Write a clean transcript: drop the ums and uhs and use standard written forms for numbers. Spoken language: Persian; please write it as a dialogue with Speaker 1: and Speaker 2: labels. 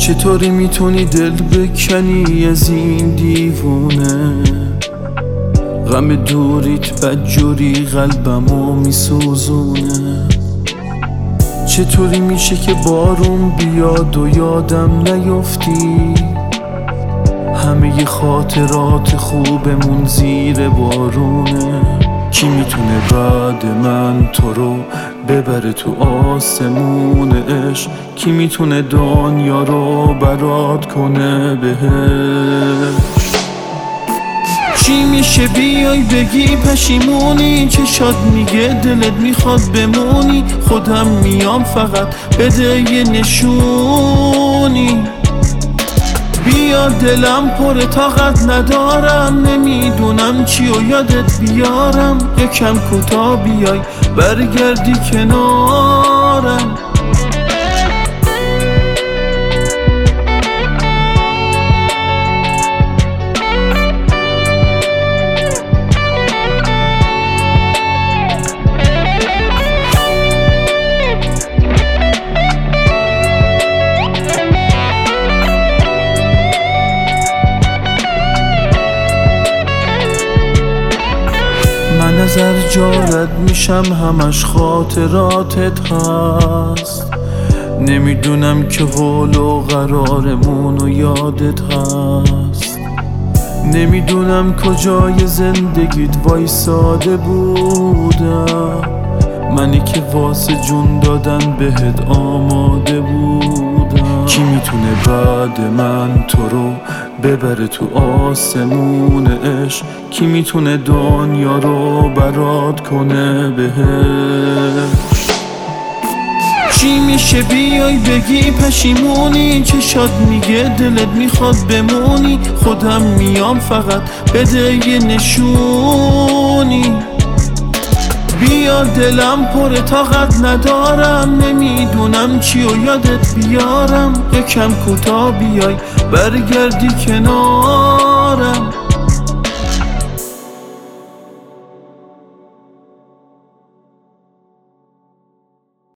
Speaker 1: چطوری میتونی دل بکنی از این دیوونه؟ غم دوریت بدجوری قلبمو میسوزونه. چطوری میشه که بارون بیاد و یادم نیفتی؟ همه خاطرات خوبمون زیر بارونه. کی میتونه بعد من تو رو ببره تو آسمون عشق؟ کی میتونه دنیا رو برات کنه بهش؟ چی میشه بیای بگی پشیمونی؟ چشات میگه دلت میخواد بمونی. خودم میام فقط بده یه نشونی. بیا دلم پر طاقت ندارم، نمیدونم چی و یادت بیارم. یکم کوتاه بیای برگردی کنارم. من از ارجالت میشم همش خاطراتت هست. نمیدونم که حول و قرارمون و یادت هست. نمیدونم کجای زندگیت وایساده بودم. منی که واسه جون دادن بهت آماده بودم. کی میتونه بعد من تو رو ببره تو آسمون عشق؟ کی میتونه دنیا رو برات کنه بهش؟ چی میشه بیای بگی پشیمونی؟ چشات میگه دلت میخواد بمونی. خودم میام فقط بده یه نشونی. بیا دلم پر طاقت ندارم، نمیدونم چی و یادت بیارم. یکم کوتاه بیای برگردی کنارم.